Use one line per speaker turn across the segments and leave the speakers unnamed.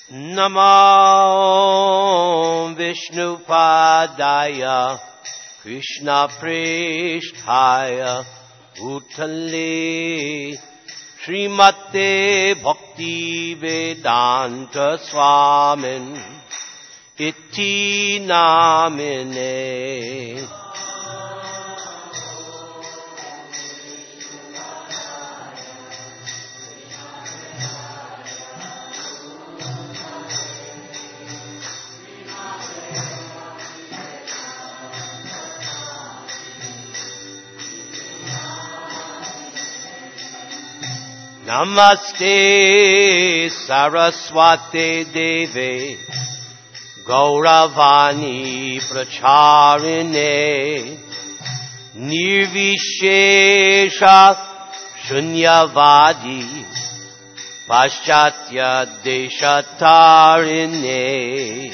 Namo Vishnupadaya Krishna Prishthaya Bhutale Srimate Bhakti Vedanta Swamin Iti Namine. Namaste Saraswate Deve Gauravani Pracharine Nirvishesha Shunyavadi Paschatya Deshatarine.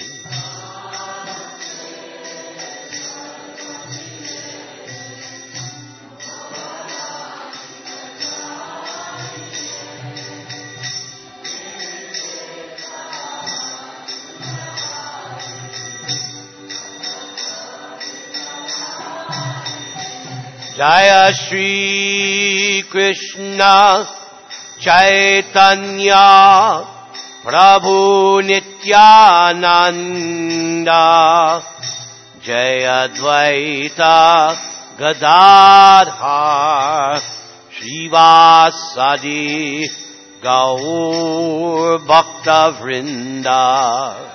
Jaya Shri Krishna Chaitanya Prabhu Nityananda Jaya Dvaita Gadadhar Shrivasadi Gaur Bhakta Vrinda.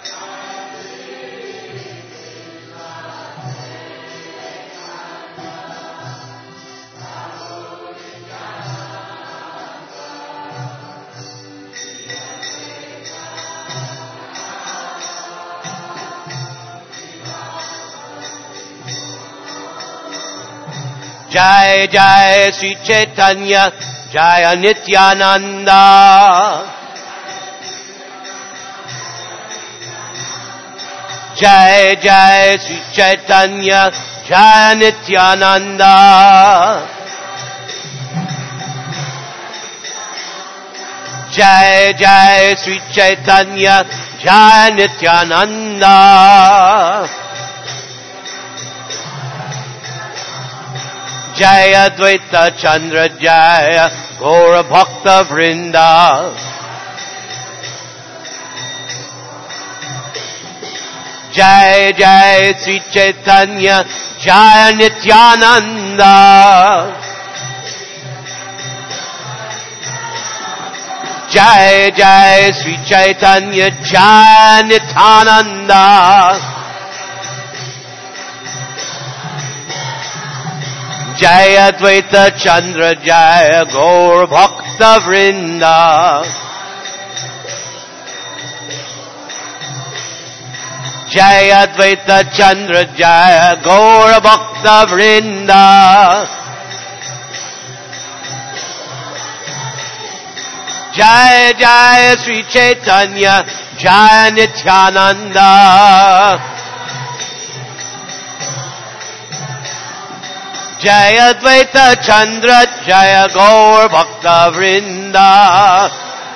Jai Jai Sri Chaitanya Jaya Nityananda Jai Jai Sri Chaitanya Jaya Nityananda Jai Jai Sri Chaitanya Jaya Nityananda Jaya Dvaita Chandra Jaya Gaura Bhakta Vrinda Jai Jai Sri Chaitanya Jaya Nityananda Jai Jai Sri Chaitanya Jaya Nityananda Jaya Dvaita Chandra Jaya Gaur Bhakta Vrinda Jaya Dvaita Chandra Jaya Gaur Bhakta Vrinda Jaya Jaya Sri Chaitanya Jaya Nityananda Jaya Dvaita Chandra Jaya Gaur Bhakta Vrinda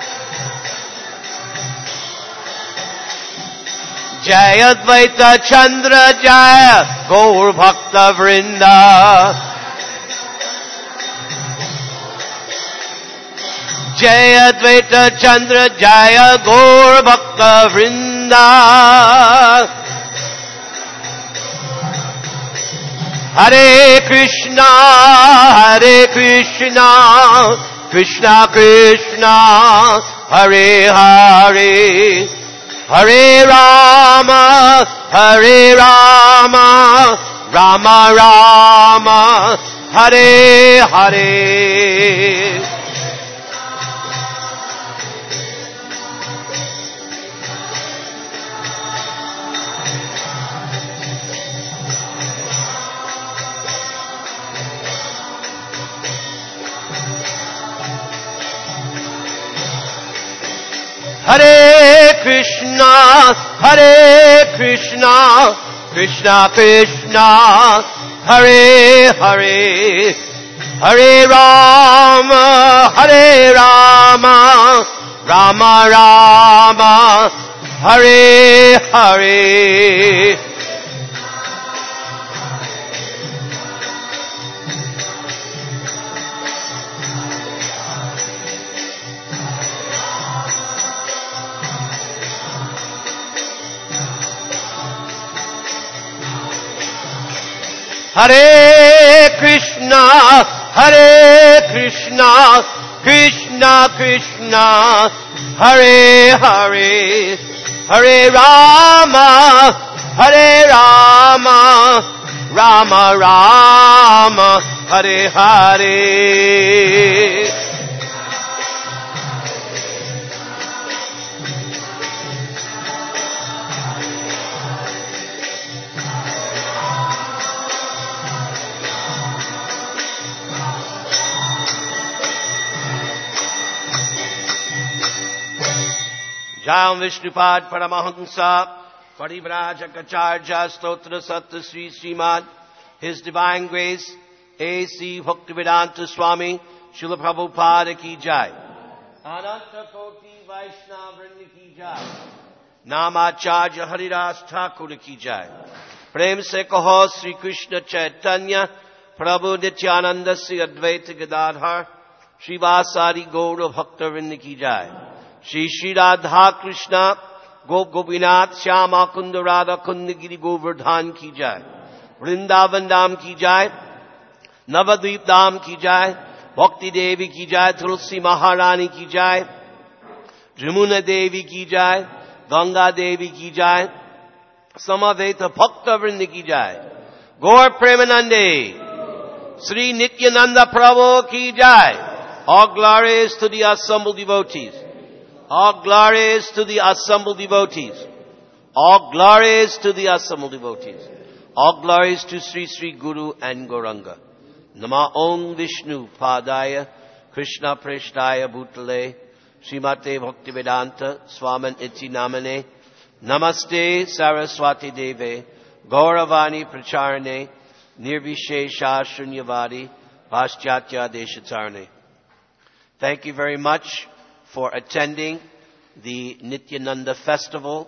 Jaya Dvaita Chandra Jaya Gaur Bhakta Vrinda Jaya Dvaita Chandra Jaya Gaur Bhakta Vrinda Hare Krishna, Krishna Krishna, Hare Hare, Hare Rama, Rama Rama, Hare Hare. Hare Krishna, Krishna Krishna, Hare Hare, Hare Rama, Rama Rama, Hare Hare. Hare Krishna, Hare Krishna, Krishna Krishna, Hare Hare, Hare Rama, Hare Rama, Rama Rama, Hare Hare. Jayam Vishnupad Paramahamsa Parivrajakacarya Stotra Satta Sri Srimad His Divine Grace A.C. Bhaktivedanta Swami Srila Prabhupada Ki Jai Ananta Koti Vaishnava Vrinda Ki Jai Namacharya Haridas Thakur Ki Jai Prem Se Kaho Sri Krishna Chaitanya Prabhu Nityananda Sri Advaita Gadadhar Srivasari Gaura Bhakta Vrinda Ki Jai Shri Shri Radha Krishna Gop Gopinath Shyama Kunda Radha Kundagiri Govardhan Ki Jai Vrindavan Dham Ki Jai Navadvip Dham Ki Jai Bhakti Devi Ki Jai Tulsi Maharani Ki Jai Jamuna Devi Ki Jai Ganga Devi Ki Jai Samaveta Bhakta Vrinda Ki Jai Gaur Premanande Sri Nityananda Prabhu Ki Jai. All glories to the assembled devotees. All glories to the assembled devotees. All glories to the assembled devotees. All glories to Sri Sri Guru and Gauranga. Nama Om Vishnu Padaya Krishna Preshtaya Bhutale Srimate Bhaktivedanta Swaman Iti Namane Namaste Saraswati Deve Gauravani Pracharane Nirvishesha Shunyavadi Paschatya Deshatarne. Thank you very much for attending the Nityananda Festival.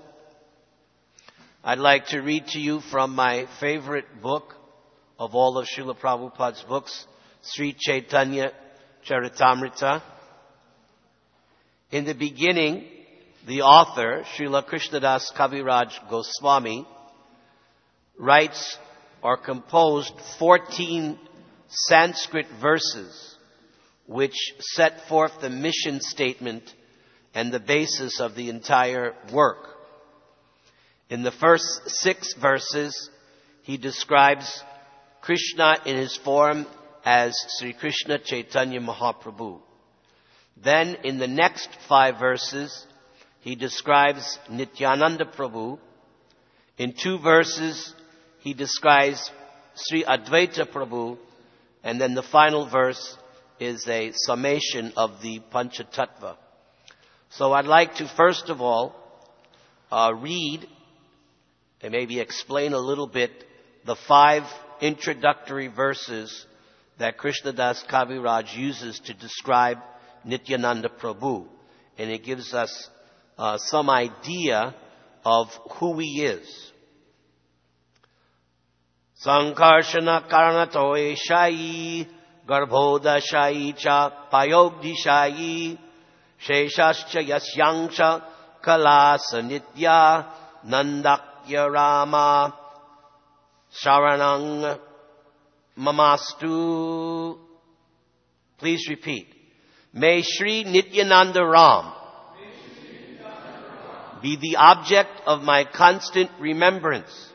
I'd like to read to you from my favorite book of all of Srila Prabhupada's books, Sri Chaitanya Charitamrita. In the beginning, the author, Srila Krishnadas Kaviraj Goswami, writes or composed 14 Sanskrit verses which set forth the mission statement and the basis of the entire work. In the first 6 verses, he describes Krishna in his form as Sri Krishna Chaitanya Mahaprabhu. Then in the next 5 verses, he describes Nityananda Prabhu. In 2 verses, he describes Sri Advaita Prabhu. And then the final verse is a summation of the Panchatattva. So I'd like to first of all read and maybe explain a little bit the 5 introductory verses that Krishnadas Kaviraj uses to describe Nityananda Prabhu. And it gives us some idea of who he is. Sankarshana Karanatoe Shai Garbhodashai cha Payogdishai Sheshascha Yasyangsha Kalasa Nitya Nandakya Rama Sharanang Mamastu. Please repeat. May Sri Nityananda Ram be the object of my constant remembrance.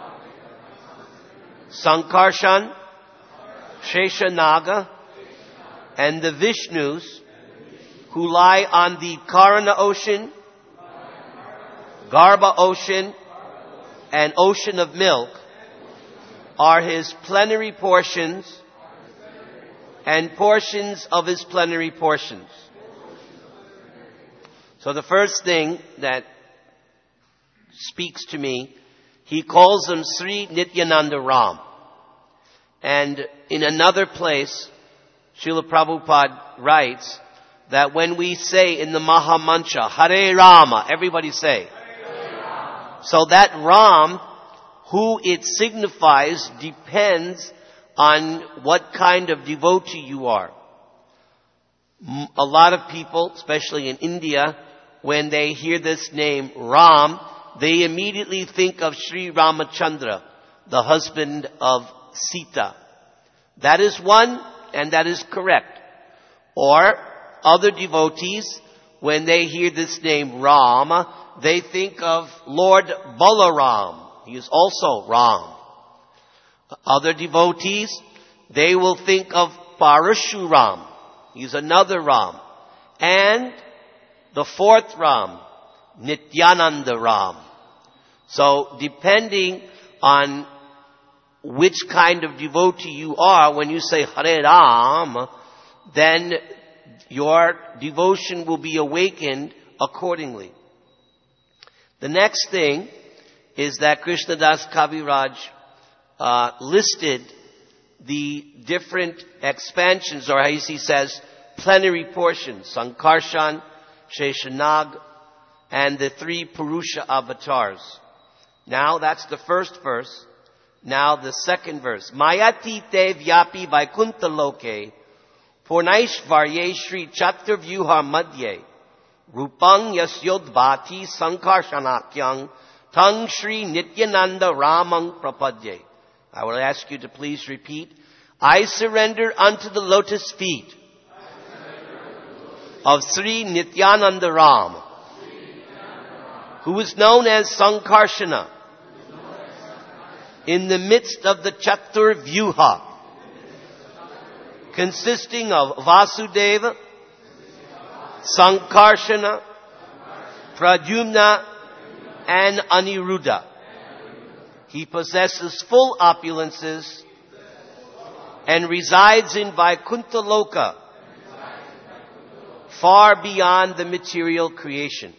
Sankarshan, Sheshanaga, and the Vishnus who lie on the Karana ocean, Garbha ocean, and ocean of milk are his plenary portions and portions of his plenary portions. So the first thing that speaks to me, he calls them Sri Nityananda Ram. And in another place, Srila Prabhupada writes that when we say in the Maha Mantra, Hare Rama, everybody say, So that Ram, who it signifies, depends on what kind of devotee you are. A lot of people, especially in India, when they hear this name Ram, they immediately think of Sri Ramachandra, the husband of Sita. That is one, and that is correct. Or other devotees, when they hear this name Ram, they think of Lord Balaram. He is also Ram. Other devotees, they will think of Parashuram. He's another Ram. And the fourth Ram, Nityananda Ram. So depending on which kind of devotee you are, when you say Hare Ram, then your devotion will be awakened accordingly. The next thing is that Krishnadas Kaviraj listed the different expansions, or as he says, plenary portions, Sankarshan, Sheshanag, and the 3 Purusha avatars. Now, that's the first verse. Now, the second verse. Mayati te vyapi vaikunta loke, Purnaishvarye Shri Chaturvyuha madhye, Rupang yasyodbhati sankarshanakyang, Tang Shri Nityananda Ramang prapadye. I will ask you to please repeat. I surrender unto the lotus feet of Sri Nityananda Ram, who is known as Sankarshana, in the midst of the Chatur Vyuha, consisting of Vasudeva, Sankarshana, Pradyumna, and Aniruddha. He possesses full opulences and resides in Vaikuntha Loka, far beyond the material creation.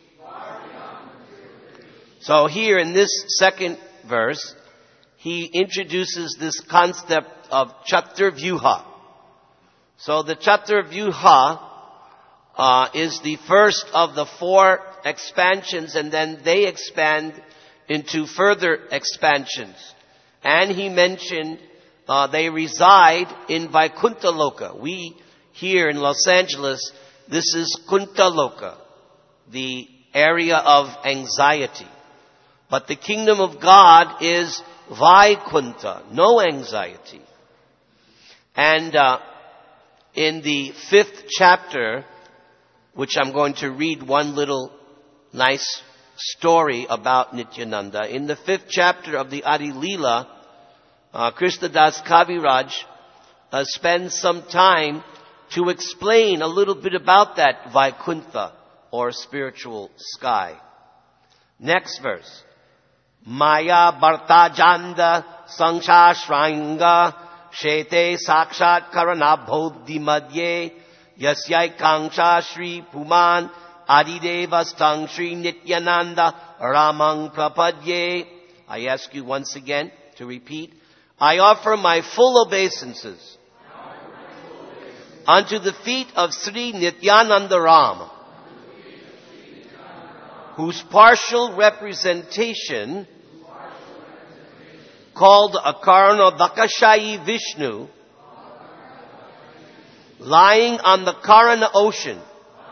So here in this second verse, he introduces this concept of Chatur Vyuha. So the Chatur Vyuha is the first of the 4 expansions, and then they expand into further expansions. And he mentioned they reside in Vaikuntha Loka. We here in Los Angeles, this is Kunta Loka, the area of anxiety. But the kingdom of God is Vaikuntha, no anxiety. And in the 5th chapter, which I'm going to read one little nice story about Nityananda. In the 5th chapter of the Adi Leela, Krishnadas Kaviraj spends some time to explain a little bit about that Vaikuntha, or spiritual sky. Next verse. Maya Bharta Janda Sangsha Shranga Shete Sakshat Karana Bodhi Madhye Yasyai Kangsha Shri Puman Adideva Stang Shri Nityananda Ramang Prapadye. I ask you once again to repeat. I offer my full obeisances unto the feet of Sri Nityananda Ram, whose partial representation, called Akarna Dakashayi Vishnu, lying on the Karana ocean,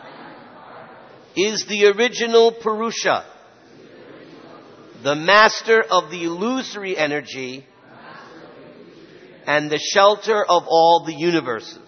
is the original Purusha, the master of the illusory energy and the shelter of all the universes.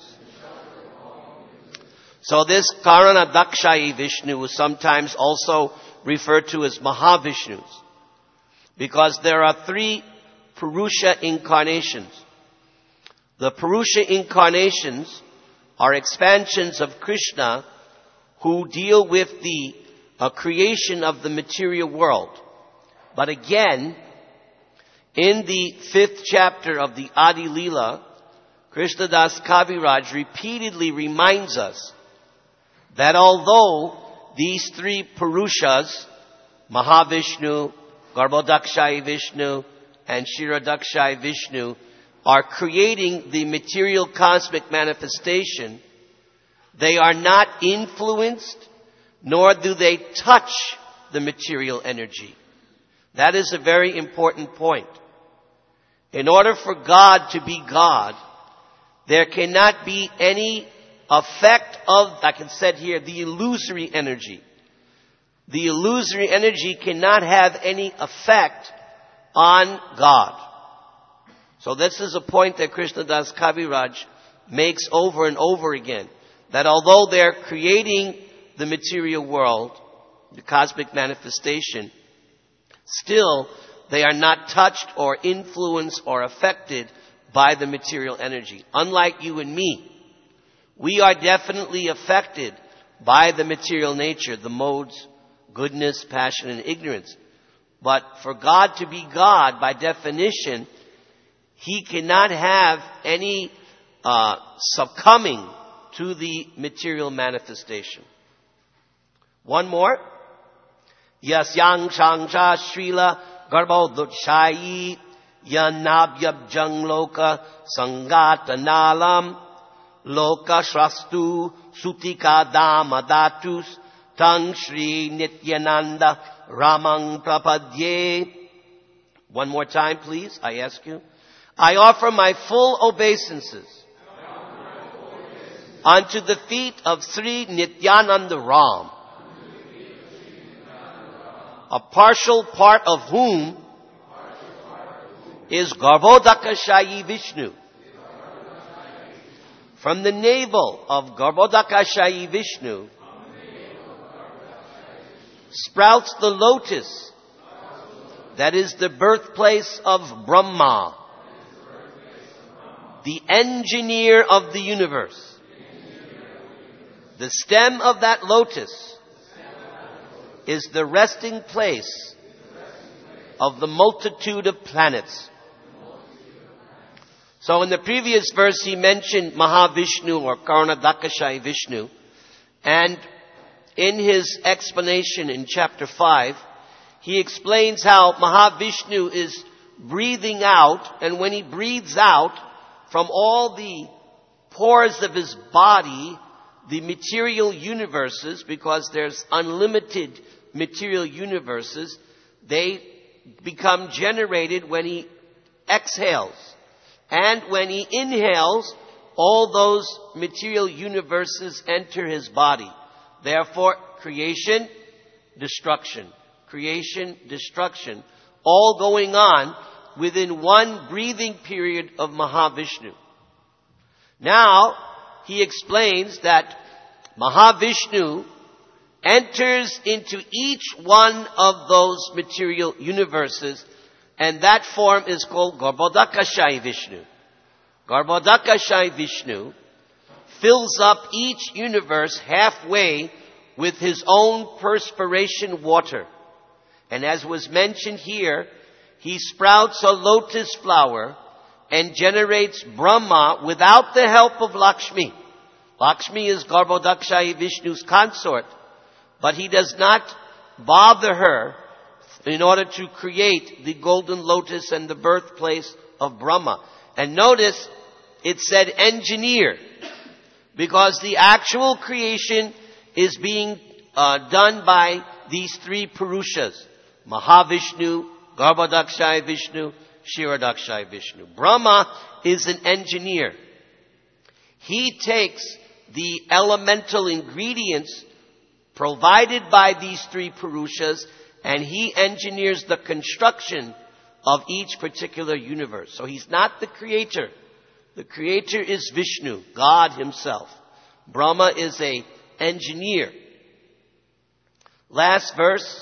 So this Karana Dakshayi Vishnu is sometimes also referred to as Mahavishnus, because there are 3 Purusha incarnations. The Purusha incarnations are expansions of Krishna who deal with the creation of the material world. But again, in the 5th chapter of the Adi Leela, Krishnadas Kaviraj repeatedly reminds us that although these 3 Purushas, Mahavishnu, Garbhodakshayi Vishnu, and Kshirodakshayi Vishnu, are creating the material cosmic manifestation, they are not influenced, nor do they touch the material energy. That is a very important point. In order for God to be God, there cannot be any effect of, like it said here, the illusory energy. The illusory energy cannot have any effect on God. So this is a point that Krishnadas Kaviraj makes over and over again. That although they're creating the material world, the cosmic manifestation, still they are not touched or influenced or affected by the material energy. Unlike you and me, we are definitely affected by the material nature, the modes, goodness, passion, and ignorance. But for God to be God, by definition, He cannot have any succumbing to the material manifestation. One more. Yasyang Shangsha Srila Garbhodutshai Yanabhyabjang Loka Sangatanalam Loka Shrastu Sutika Damadatus Tang Shri Nityananda Ramang Prapadye. One more time, please, I ask you. I offer my full obeisances unto the feet of Sri Nityananda Ram, a partial part of whom is Garbhodakashayi Vishnu. From the navel of Garbhodakashayi Vishnu sprouts the lotus that is the birthplace of Brahma, the engineer of the universe. The stem of that lotus is the resting place of the multitude of planets. So in the previous verse he mentioned Mahavishnu or Karanadakashayi Vishnu, and in his explanation in chapter 5, he explains how Mahavishnu is breathing out, and when he breathes out from all the pores of his body, the material universes, because there's unlimited material universes, they become generated when he exhales. And when he inhales, all those material universes enter his body. Therefore, creation, destruction, all going on within one breathing period of Mahavishnu. Now, he explains that Mahavishnu enters into each one of those material universes, and that form is called Garbhodakashayi Vishnu. Garbhodakashayi Vishnu fills up each universe halfway with his own perspiration water. And as was mentioned here, he sprouts a lotus flower and generates Brahma without the help of Lakshmi. Lakshmi is Garbhodakashayi Vishnu's consort, but he does not bother her in order to create the golden lotus and the birthplace of Brahma. And notice, it said engineer, because the actual creation is being done by these three Purushas: Mahavishnu, Garbhodakashayi Vishnu, Kshirodakashayi Vishnu. Brahma is an engineer. He takes the elemental ingredients provided by these three Purushas, and he engineers the construction of each particular universe. So he's not the creator. The creator is Vishnu, God himself. Brahma is an engineer. Last verse.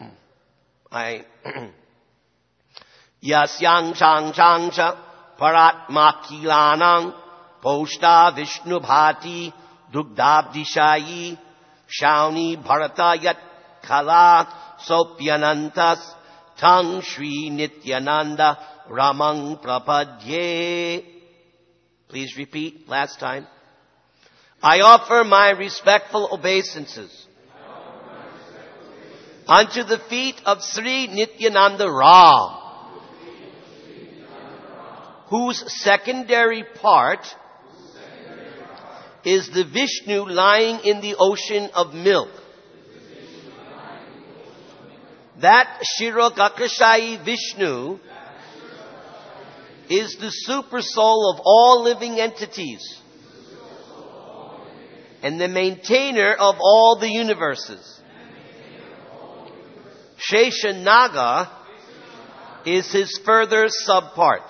Yasyang chang changsha paratma kilanang poshta Vishnu bhati dugdabdishayi shauni bharata yat kala sopyanantas tang shri nityananda ramang prapadye. Please repeat, last time. I offer my respectful obeisances unto the feet of Sri Nityananda Ram, whose secondary part is the Vishnu lying in the ocean of milk. that Kshirodakashayi Vishnu is the super soul of all living entities and the maintainer of all the universes. Sheshanaga is his further subpart.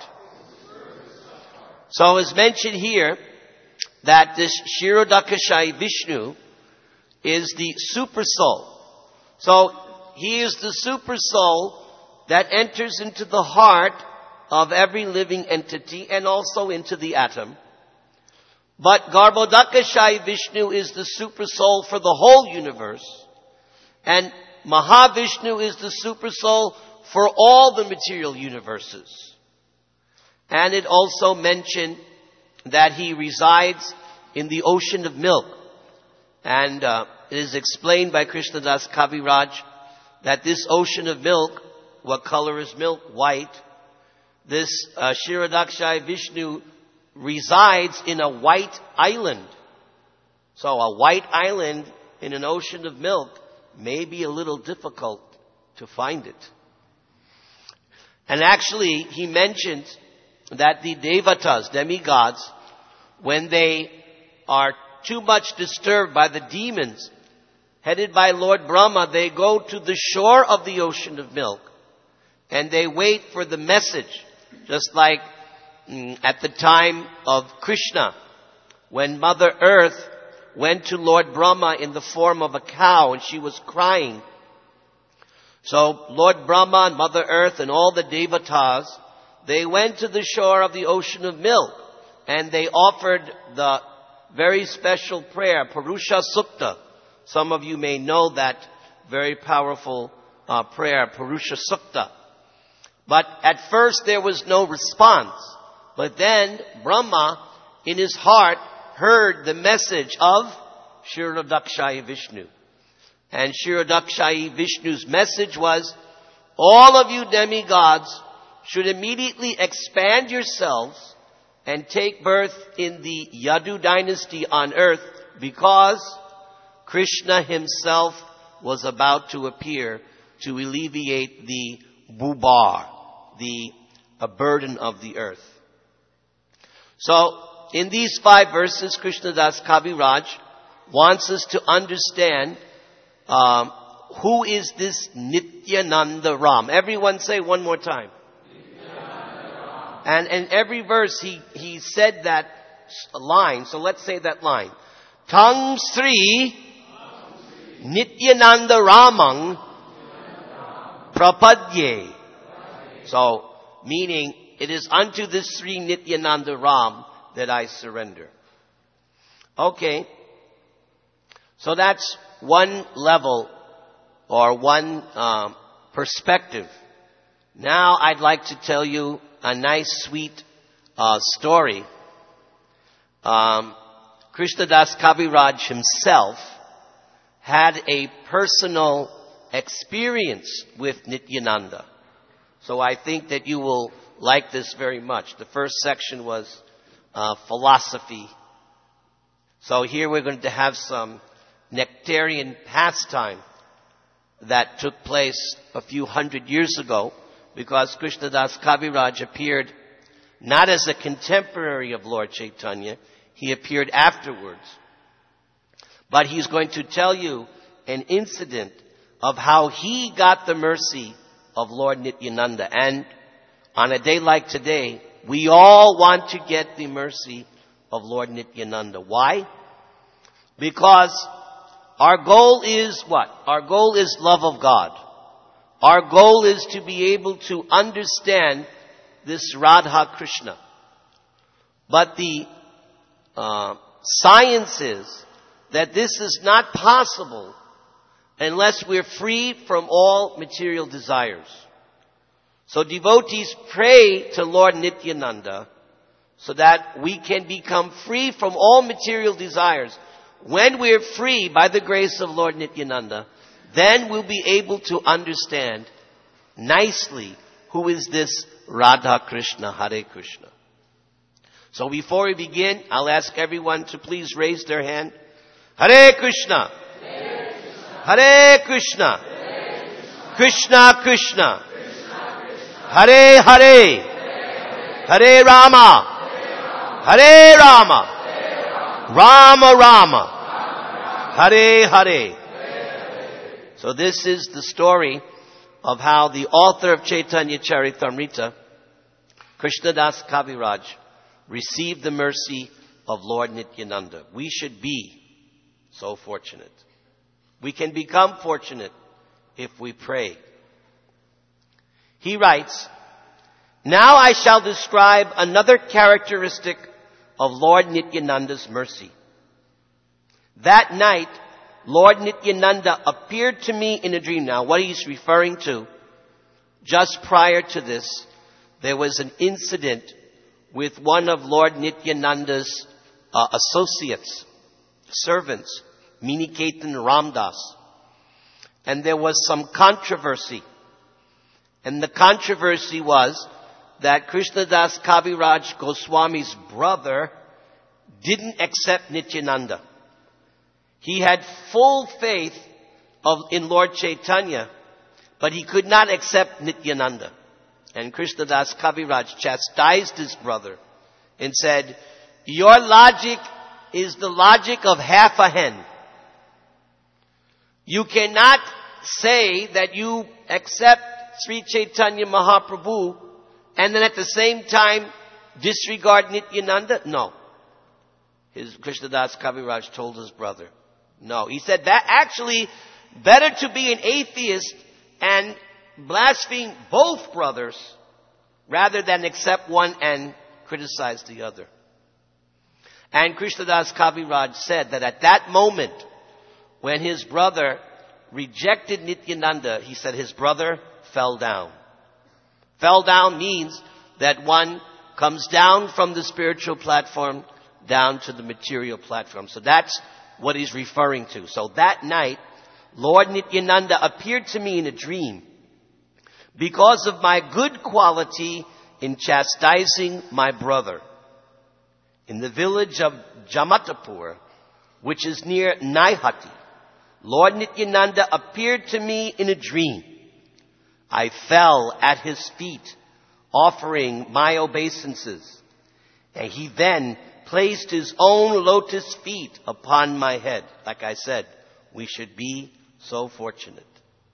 So it's mentioned here that this Kshirodakashayi Vishnu is the super soul. So he is the super soul that enters into the heart of every living entity and also into the atom. But Garbhodakashayi Vishnu is the super soul for the whole universe. And Mahavishnu is the super soul for all the material universes. And it also mentioned that he resides in the ocean of milk. And it is explained by Krishnadas Kaviraj that this ocean of milk, what color is milk? White. This Kshirodakashayi Vishnu resides in a white island. So a white island in an ocean of milk may be a little difficult to find it. And actually, he mentioned that the Devatas, demigods, when they are too much disturbed by the demons, headed by Lord Brahma, they go to the shore of the ocean of milk and they wait for the message. Just like at the time of Krishna, when Mother Earth went to Lord Brahma in the form of a cow and she was crying. So Lord Brahma and Mother Earth and all the Devatas, they went to the shore of the ocean of milk and they offered the very special prayer, Purusha Sukta. Some of you may know that very powerful prayer, Purusha Sukta. But at first there was no response. But then Brahma, in his heart, heard the message of Kshirodakashayi Vishnu. And Kshirodakashayi Vishnu's message was, all of you demigods should immediately expand yourselves and take birth in the Yadu dynasty on earth, because Krishna himself was about to appear to alleviate the bubar, a burden of the earth. So, in these 5 verses, Krishnadas Kaviraj wants us to understand who is this Nityananda Ram. Everyone say one more time. And in every verse he said that line. So let's say that line. Tang Sri Nityananda Ramang Prapadye. So, meaning, it is unto this Sri Nityananda Ram that I surrender. Okay. So that's one level or one perspective. Now I'd like to tell you a nice, sweet story. Krishnadas Kaviraj himself had a personal experience with Nityananda. So I think that you will like this very much. The first section was philosophy. So here we're going to have some nectarian pastime that took place a few hundred years ago, because Krishnadas Kaviraj appeared not as a contemporary of Lord Chaitanya, he appeared afterwards. But he's going to tell you an incident of how he got the mercy of Lord Nityananda. And on a day like today, we all want to get the mercy of Lord Nityananda. Why? Because our goal is what? Our goal is love of God. Our goal is to be able to understand this Radha Krishna. But the science is that this is not possible unless we're free from all material desires. So devotees pray to Lord Nityananda so that we can become free from all material desires. When we're free by the grace of Lord Nityananda, then we'll be able to understand nicely who is this Radha Krishna, Hare Krishna. So before we begin, I'll ask everyone to please raise their hand. Hare Krishna. Hare Krishna. Krishna Krishna, Hare Hare, Hare Rama, Hare Rama, Rama Rama, Hare Hare. So this is the story of how the author of Chaitanya Charitamrita, Krishnadas Kaviraj, received the mercy of Lord Nityananda. We should be so fortunate. We can become fortunate if we pray. He writes, now I shall describe another characteristic of Lord Nityananda's mercy. That night, Lord Nityananda appeared to me in a dream. Now, what he's referring to, just prior to this, there was an incident with one of Lord Nityananda's associates, servants, Miniketan Ramdas. And there was some controversy. And the controversy was that Krishnadas Kaviraj Goswami's brother didn't accept Nityananda. He had full faith in Lord Chaitanya, but he could not accept Nityananda. And Krishnadas Kaviraj chastised his brother and said, your logic is the logic of half a hen. You cannot say that you accept Sri Chaitanya Mahaprabhu and then at the same time disregard Nityananda? No. Krishnadas Kaviraj told his brother, no. He said that actually better to be an atheist and blaspheme both brothers rather than accept one and criticize the other. And Krishnadas Kaviraj said that at that moment when his brother rejected Nityananda, he said his brother fell down. Fell down means that one comes down from the spiritual platform down to the material platform. So that's what he's referring to. So that night, Lord Nityananda appeared to me in a dream because of my good quality in chastising my brother. In the village of Jamatapur, which is near Naihati, Lord Nityananda appeared to me in a dream. I fell at his feet, offering my obeisances, and he then placed his own lotus feet upon my head. Like I said, we should be so fortunate.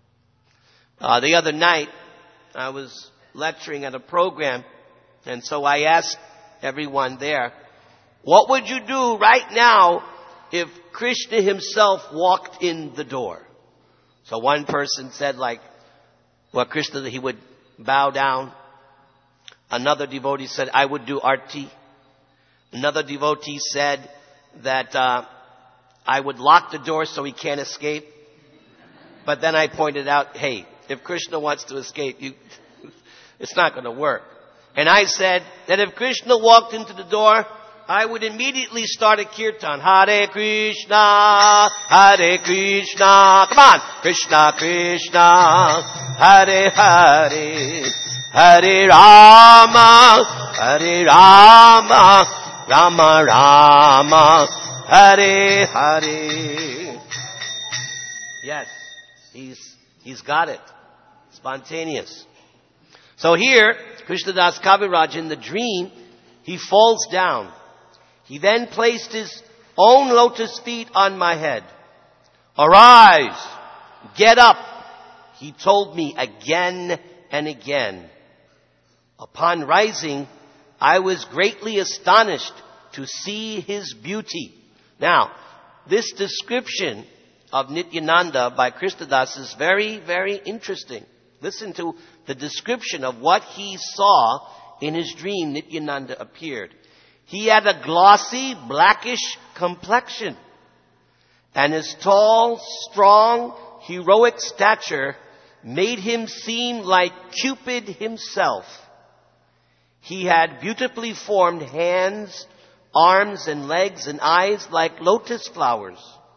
The other night, I was lecturing at a program, and so I asked everyone there, what would you do right now if Krishna himself walked in the door? So one person said Krishna, he would bow down. Another devotee said, I would do arti. Another devotee said that I would lock the door so he can't escape. But then I pointed out, hey, if Krishna wants to escape, it's not going to work. And I said that if Krishna walked into the door, I would immediately start a kirtan. Hare Krishna, Hare Krishna. Come on. Krishna Krishna, Hare Hare, Hare Rama, Hare Rama, Rama Rama, Hare Hare. Yes, he's got it. Spontaneous. So here, Krishnadas Kaviraj in the dream, he falls down. He then placed his own lotus feet on my head. Arise, get up, he told me again and again. Upon rising, I was greatly astonished to see his beauty. Now, this description of Nityananda by Krishnadas is very, very interesting. Listen to the description of what he saw in his dream. Nityananda appeared. He had a glossy, blackish complexion, and his tall, strong, heroic stature made him seem like Cupid himself. He had beautifully formed hands, arms, and legs, and eyes like lotus flowers.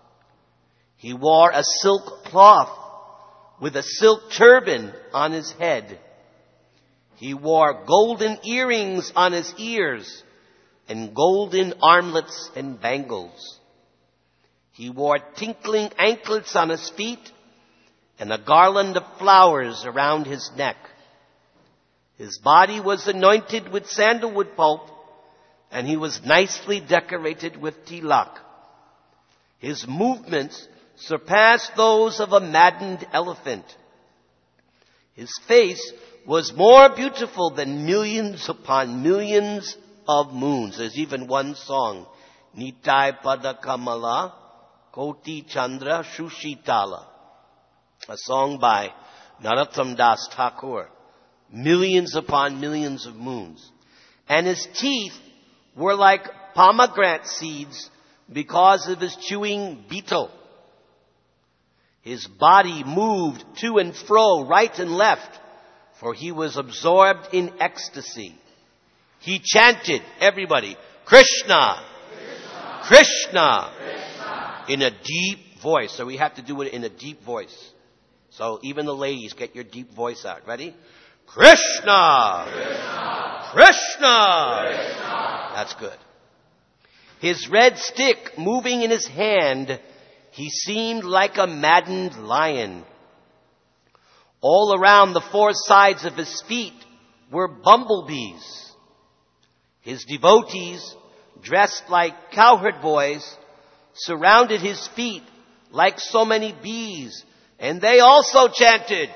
He wore a silk cloth with a silk turban on his head. He wore golden earrings on his ears and golden armlets and bangles. He wore tinkling anklets on his feet and a garland of flowers around his neck. His body was anointed with sandalwood pulp, and he was nicely decorated with tilak. His movements surpassed those of a maddened elephant. His face was more beautiful than millions upon millions of moons. There's even one song, Nitai Pada Kamala Koti Chandra Shushitala, a song by Narottam Das Thakur. Millions upon millions of moons. And his teeth were like pomegranate seeds because of his chewing betel. His body moved to and fro, right and left, for he was absorbed in ecstasy. He chanted, everybody, Krishna, Krishna, Krishna, Krishna, in a deep voice. So we have to do it in a deep voice. So even the ladies, get your deep voice out. Ready? Krishna! Krishna! Krishna! Krishna! That's good. His red stick moving in his hand, he seemed like a maddened lion. All around the four sides of his feet were bumblebees. His devotees, dressed like cowherd boys, surrounded his feet like so many bees, and they also chanted,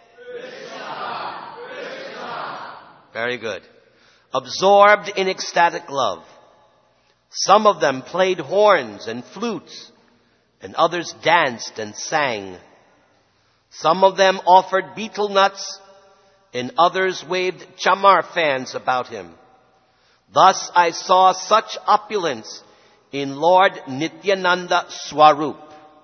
Krishna, Krishna. Very good. Absorbed in ecstatic love. Some of them played horns and flutes, and others danced and sang. Some of them offered betel nuts, and others waved chamar fans about him. Thus I saw such opulence in Lord Nityananda Swarup.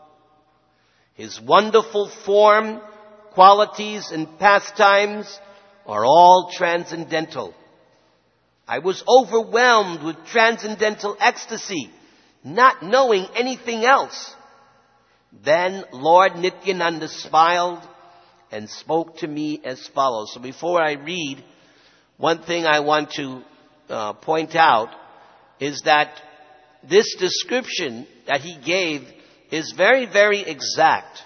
His wonderful form, qualities, and pastimes are all transcendental. I was overwhelmed with transcendental ecstasy, not knowing anything else. Then Lord Nityananda smiled and spoke to me as follows. So before I read, one thing I want to point out is that this description that he gave is very, very exact.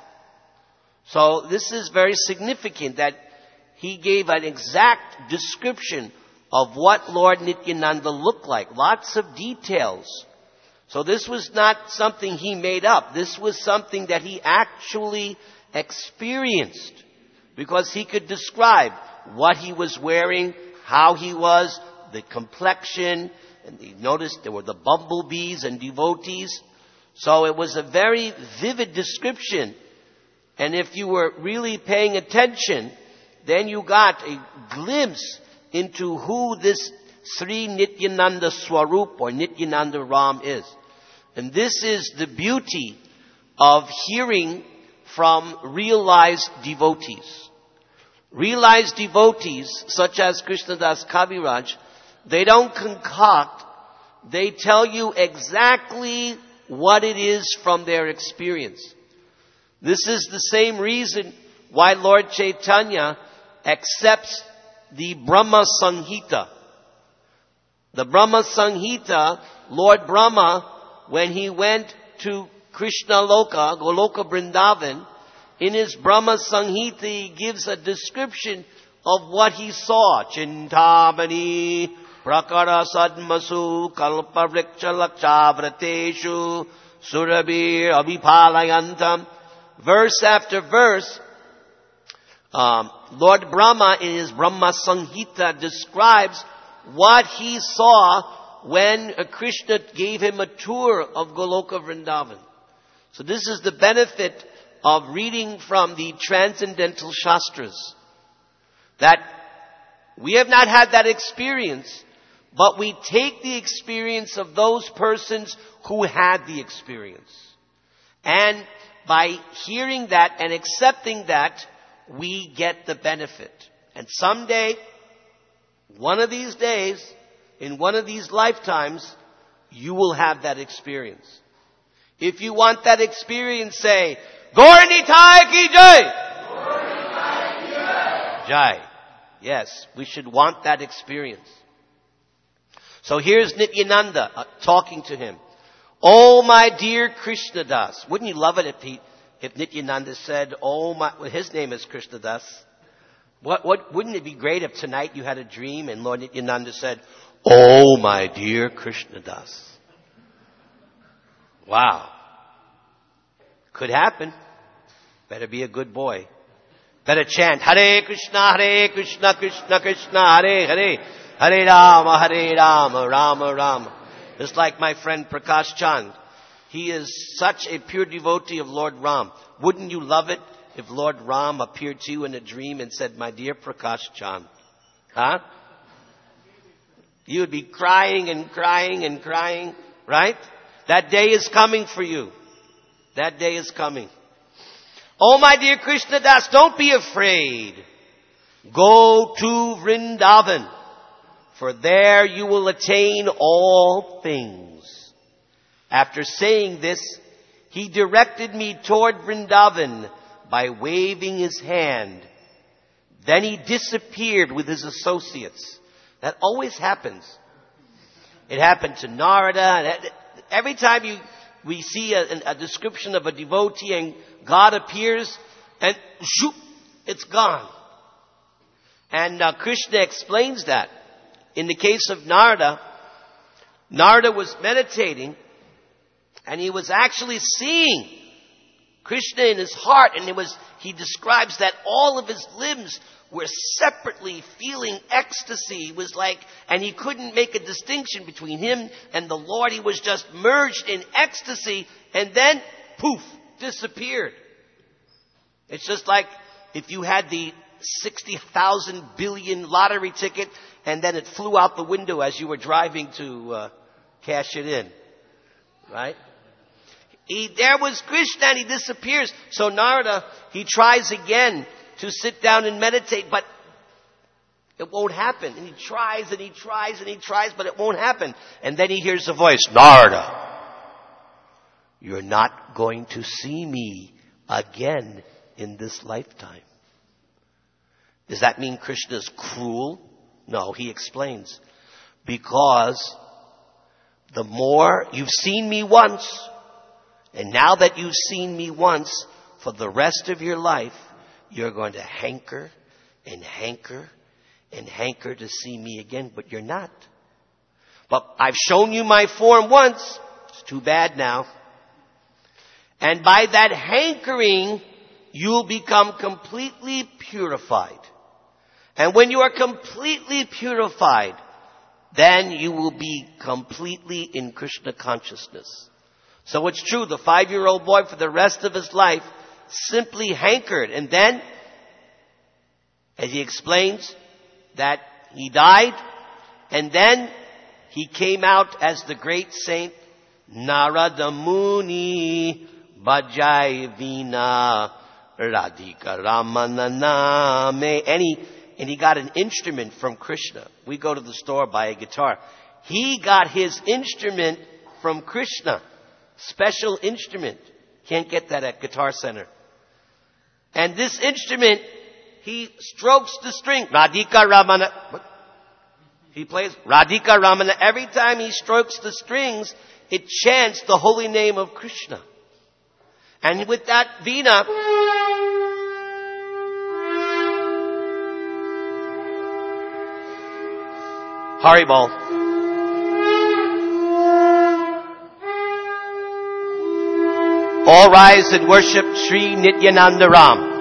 So this is very significant that he gave an exact description of what Lord Nityananda looked like. Lots of details. So this was not something he made up. This was something that he actually experienced, because he could describe what he was wearing, how he was, the complexion, and you noticed there were the bumblebees and devotees. So it was a very vivid description. And if you were really paying attention, then you got a glimpse into who this Sri Nityananda Swarup or Nityananda Ram is. And this is the beauty of hearing from realized devotees. Realized devotees, such as Krishnadas Kaviraj, they don't concoct. They tell you exactly what it is from their experience. This is the same reason why Lord Chaitanya accepts the Brahma Samhita. The Brahma Samhita, Lord Brahma, when he went to Krishna Loka, Goloka Vrindavan, in his Brahma Samhita he gives a description of what he saw. Chintamani prakara sadmasu kalpa vriksha lakchavrateshu surabir abhipalayantam. Verse after verse, Lord Brahma in his Brahma Samhita describes what he saw when Krishna gave him a tour of Goloka Vrindavan. So this is the benefit of reading from the transcendental Shastras. That we have not had that experience, but we take the experience of those persons who had the experience. And by hearing that and accepting that, we get the benefit. And someday, one of these days, in one of these lifetimes, you will have that experience. If you want that experience, say, Gaur Nitai ki jai! Gaur Nitai ki jai! Jai. Yes, we should want that experience. So here's Nityananda talking to him. Oh, my dear Krishnadas. Wouldn't you love it if Nityananda said, oh my, well, his name is Krishnadas. Wouldn't it be great if tonight you had a dream and Lord Nityananda said, oh my dear Krishnadas. Wow. Could happen. Better be a good boy. Better chant, Hare Krishna, Krishna Krishna, Hare Hare, Hare Rama, Rama Rama. Just like my friend Prakash Chand. He is such a pure devotee of Lord Ram. Wouldn't you love it if Lord Ram appeared to you in a dream and said, my dear Prakash Chand? Huh? You would be crying and crying and crying, right? That day is coming for you. That day is coming. Oh, my dear Krishnadas, don't be afraid. Go to Vrindavan, for there you will attain all things. After saying this, he directed me toward Vrindavan by waving his hand. Then he disappeared with his associates. That always happens. It happened to Narada. Every time we see a description of a devotee and God appears and shoop, it's gone. And Krishna explains that. In the case of Narada, Narada was meditating and he was actually seeing Krishna in his heart, and he describes that all of his limbs were separately feeling ecstasy. It was like, and he couldn't make a distinction between him and the Lord. He was just merged in ecstasy, and then, poof, disappeared. It's just like if you had the 60,000 billion lottery ticket, and then it flew out the window as you were driving to cash it in. Right? There was Krishna and he disappears. So Narada, he tries again to sit down and meditate, but it won't happen. And he tries and he tries and he tries, but it won't happen. And then he hears a voice, Narada, you're not going to see me again in this lifetime. Does that mean Krishna's cruel? No, he explains. Because the more you've seen me once, and now that you've seen me once, for the rest of your life, you're going to hanker and hanker and hanker to see me again, but you're not. But I've shown you my form once. It's too bad now. And by that hankering, you'll become completely purified. And when you are completely purified, then you will be completely in Krishna consciousness. So it's true, the 5-year-old boy for the rest of his life simply hankered. And then, as he explains, that he died, and then he came out as the great saint Narada Muni Bhajai Vina Radhika Ramana Me. And he got an instrument from Krishna. We go to the store, buy a guitar. He got his instrument from Krishna. Special instrument. Can't get that at Guitar Center. And this instrument, he strokes the string. Radhika Ramana. What? He plays Radhika Ramana. Every time he strokes the strings, it chants the holy name of Krishna. And with that veena, Haribol. All rise and worship Sri Nityananda Ram.